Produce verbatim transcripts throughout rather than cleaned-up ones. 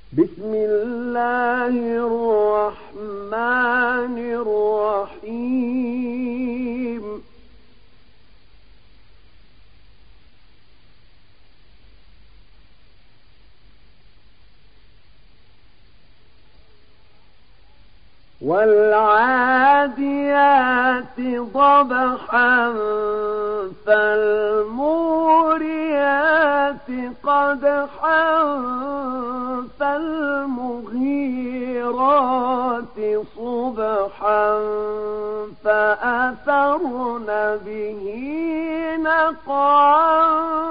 بسم الله الرحمن الرحيم والعاديات ضبحا فالموريات قدحا فالمغيرات صبحا فأثرن به نقعا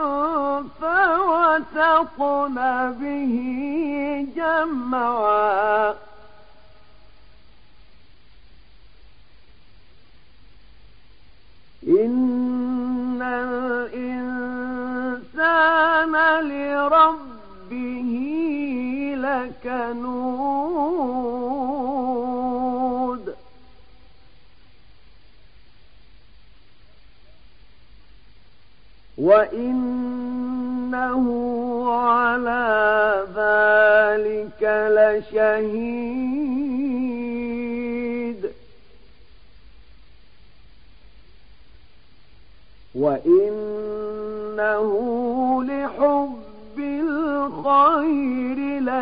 فوسطن به جمعا إن الإنسان لربه لكنود وإنه على ذلك لشهيد وإنه لحب الخير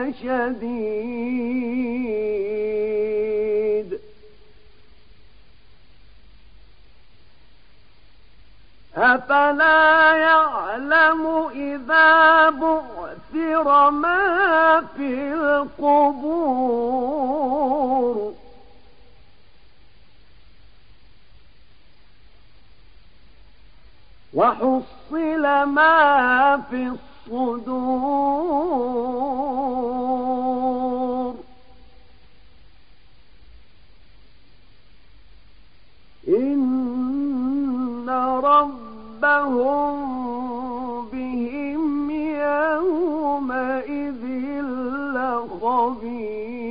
لشديد أفلا يعلم إذا بعثر ما في القبور وحصل ما في الصدور إن ربهم بهم يومئذ لخبير